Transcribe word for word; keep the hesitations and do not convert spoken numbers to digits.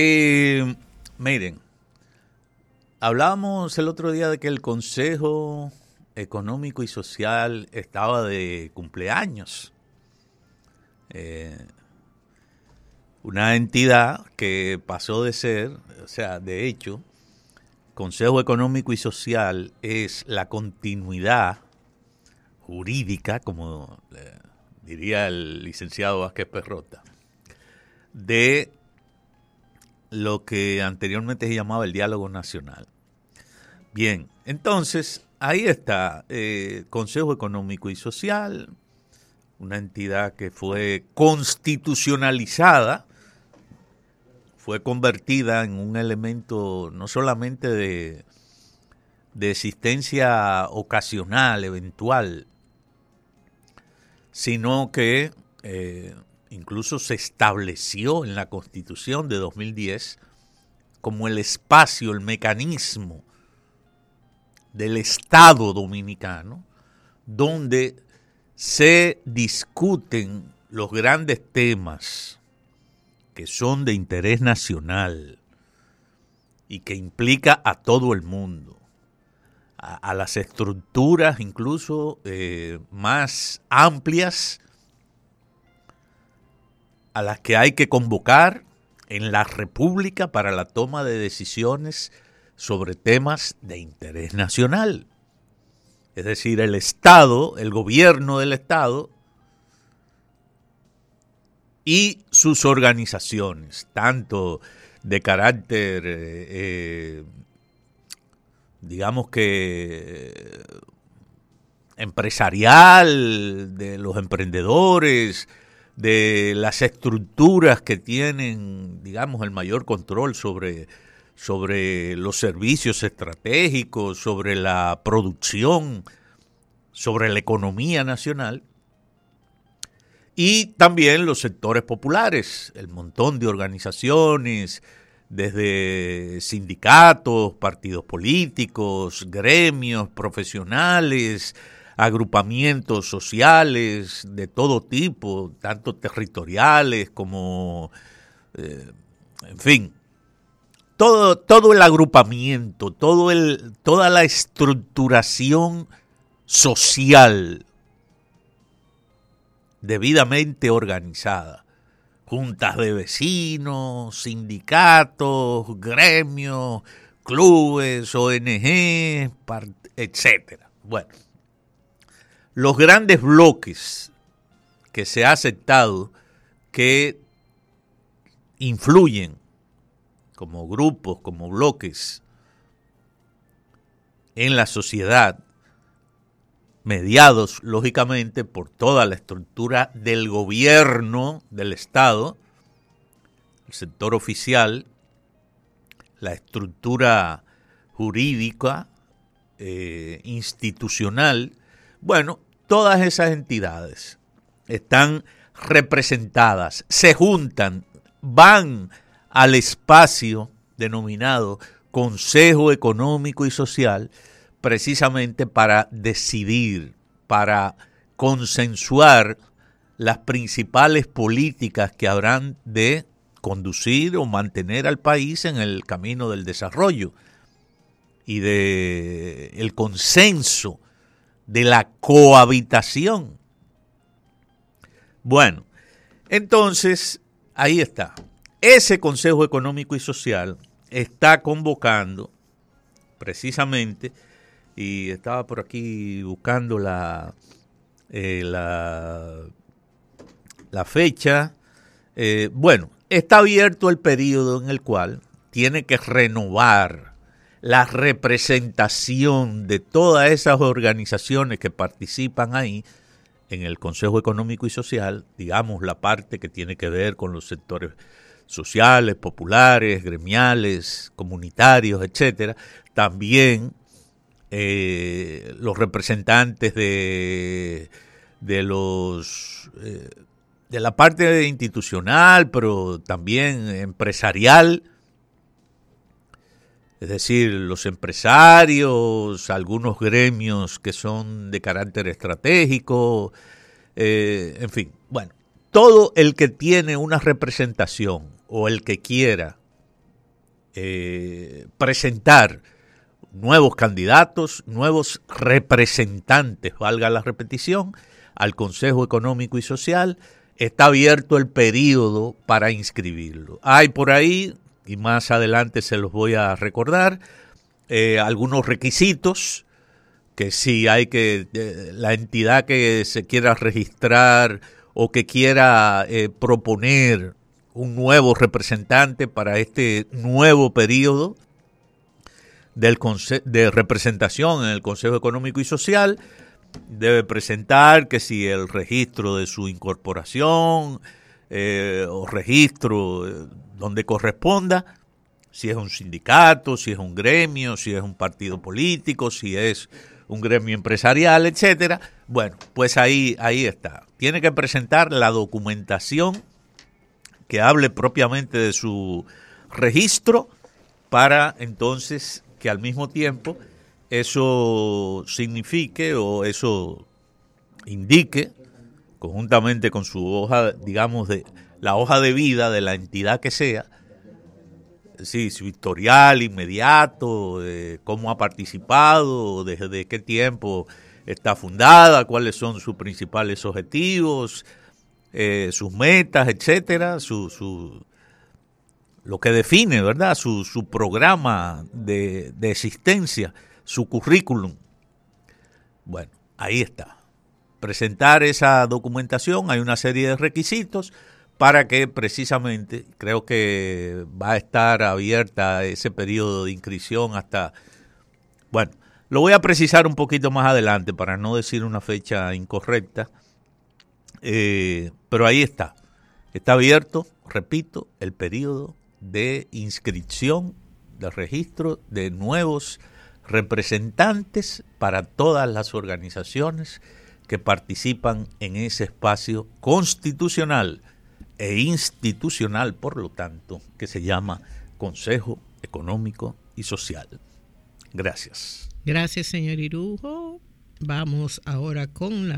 Eh, miren, hablábamos el otro día de que el Consejo Económico y Social estaba de cumpleaños. Eh, una entidad que pasó de ser, o sea, de hecho, Consejo Económico y Social es la continuidad jurídica, como eh, diría el licenciado Vázquez Perrota, de lo que anteriormente se llamaba el diálogo nacional. Bien, entonces, ahí está, eh, Consejo Económico y Social, una entidad que fue constitucionalizada, fue convertida en un elemento no solamente de, de existencia ocasional, eventual, sino que eh, incluso se estableció en la Constitución de dos mil diez como el espacio, el mecanismo del Estado dominicano, donde se discuten los grandes temas que son de interés nacional y que implica a todo el mundo, a, a las estructuras incluso eh, más amplias a las que hay que convocar en la República para la toma de decisiones sobre temas de interés nacional. Es decir, el Estado, el gobierno del Estado y sus organizaciones, tanto de carácter, eh, eh, digamos que empresarial, de los emprendedores, de las estructuras que tienen, digamos, el mayor control sobre, sobre los servicios estratégicos, sobre la producción, sobre la economía nacional, y también los sectores populares, el montón de organizaciones, desde sindicatos, partidos políticos, gremios, profesionales, agrupamientos sociales de todo tipo, tanto territoriales como, eh, en fin, todo, todo el agrupamiento, todo el, toda la estructuración social debidamente organizada, juntas de vecinos, sindicatos, gremios, clubes, O N G, etcétera. Bueno, los grandes bloques que se ha aceptado que influyen como grupos, como bloques en la sociedad, mediados lógicamente por toda la estructura del gobierno del Estado, el sector oficial, la estructura jurídica, eh, institucional. Bueno, todas esas entidades están representadas, se juntan, van al espacio denominado Consejo Económico y Social, precisamente para decidir, para consensuar las principales políticas que habrán de conducir o mantener al país en el camino del desarrollo y de el consenso, de la cohabitación. Bueno, entonces, ahí está. Ese Consejo Económico y Social está convocando precisamente, y estaba por aquí buscando la, eh, la, la fecha, eh, bueno, está abierto el periodo en el cual tiene que renovar la representación de todas esas organizaciones que participan ahí en el Consejo Económico y Social, digamos la parte que tiene que ver con los sectores sociales, populares, gremiales, comunitarios, etcétera. También eh, los representantes de, de los eh, de la parte institucional, pero también empresarial. Es decir, los empresarios, algunos gremios que son de carácter estratégico, eh, en fin, bueno, todo el que tiene una representación o el que quiera eh, presentar nuevos candidatos, nuevos representantes, valga la repetición, al Consejo Económico y Social. Está abierto el periodo para inscribirlo. Hay por ahí, y más adelante se los voy a recordar, eh, algunos requisitos que sí hay que, eh, la entidad que se quiera registrar o que quiera eh, proponer un nuevo representante para este nuevo periodo del conce- de representación en el Consejo Económico y Social, debe presentar que si el registro de su incorporación eh, o registro eh, donde corresponda, si es un sindicato, si es un gremio, si es un partido político, si es un gremio empresarial, etcétera. Bueno, pues ahí, ahí está. Tiene que presentar la documentación que hable propiamente de su registro para entonces que al mismo tiempo eso signifique o eso indique, conjuntamente con su hoja, digamos, de la hoja de vida de la entidad que sea, sí, su historial inmediato, eh, cómo ha participado, desde qué tiempo está fundada, cuáles son sus principales objetivos, eh, sus metas, etcétera, su, su lo que define, ¿verdad? Su, su programa de, de existencia, su currículum. Bueno, ahí está. Presentar esa documentación, hay una serie de requisitos para que precisamente, creo que va a estar abierta ese periodo de inscripción hasta, bueno, lo voy a precisar un poquito más adelante para no decir una fecha incorrecta, eh, pero ahí está. Está abierto, repito, el periodo de inscripción, de registro de nuevos representantes para todas las organizaciones que participan en ese espacio constitucional e institucional, por lo tanto, que se llama Consejo Económico y Social. Gracias. Gracias, señor Irujo. Vamos ahora con la